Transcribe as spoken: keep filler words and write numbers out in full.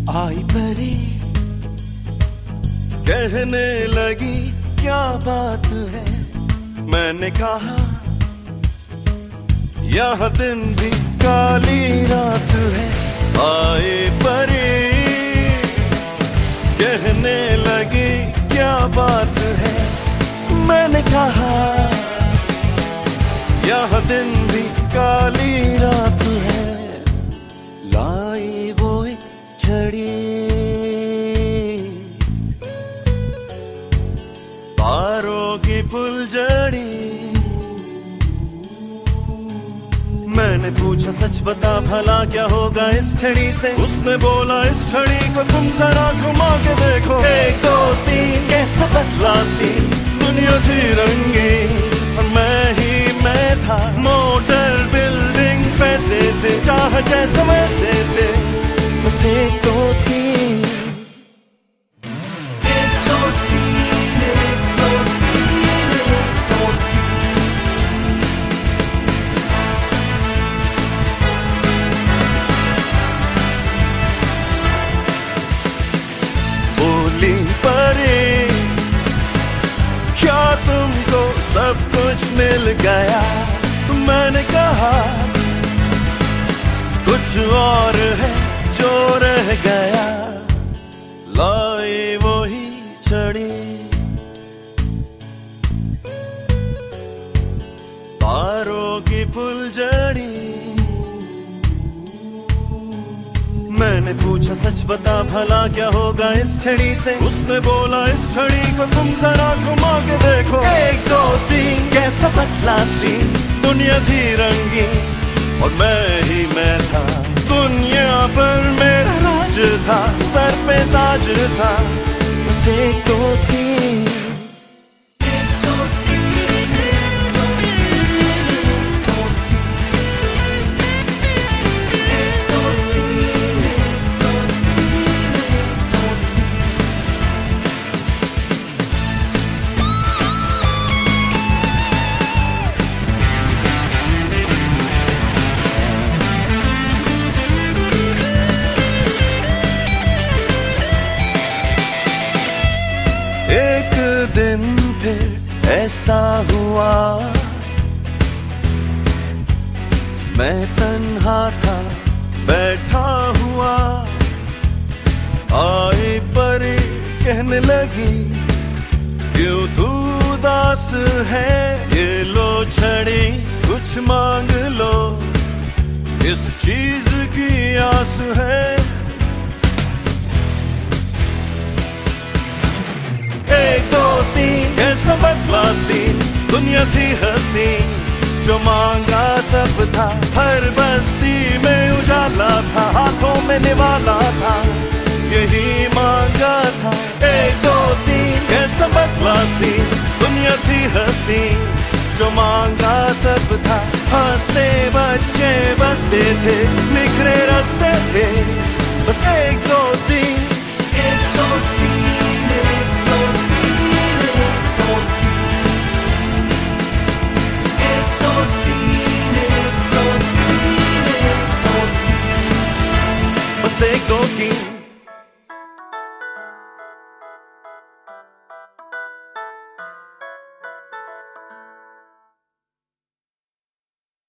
आई परी कहने लगी क्या बात है, मैंने कहा यहाँ दिन भी काली रात है। आए परी कहने लगी क्या बात है, मैंने कहा यहाँ दिन भी काली रात है। लाई वो एक छड़ी तारों की फुलझड़ी, मैंने पूछा सच बता भला क्या होगा इस छड़ी से। उसने बोला इस छड़ी को तुम जरा घुमा के देखो। एक दो तीन कैसा बदला सी दुनिया थी रंगीन, मैं ही मैं था। मोटर बिल्डिंग पैसे थे, चाह जैसे वैसे थे। बस एक दो तीन एक दो तीन एक दो तीन एक दो तीन। बोली परी क्या तुमको सब कुछ मिल गया, मैंने कहा कुछ और है जो रह गया। लाई वही छड़ी तारों की फुलझड़ी, मैंने पूछा सच बता भला क्या होगा इस छड़ी से। उसने बोला इस छड़ी को तुम जरा घुमा के देखो। एक दो तीन कैसा बदला सी दुनिया थी रंगीन, और मैं ही मैं था। दुनिया पर मेरा राज था, सर पे ताज था। बस एक दो तीन एक दिन फिर ऐसा हुआ, मैं तन्हा था बैठा हुआ। आई परी कहने लगी क्यों तू उदास है, ये लो छड़ी कुछ मांग लो, इस चीज की आस है। एक दो तीन कैसा बदला सी दुनिया थी हसीन, जो मांगा सब था। हर बस्ती में उजाला था, हाथों में निवाला था, यही मांगा था। एक दो तीन कैसा बदला सी दुनिया थी हसीन, जो मांगा सब था। हंसते बच्चे बसते थे, निखरे रास्ते थे। बस एक दो तीन एक दो तीन एक दो तीन एक दो एक दो तीन एक दो तीन एक दो बस एक दो तीन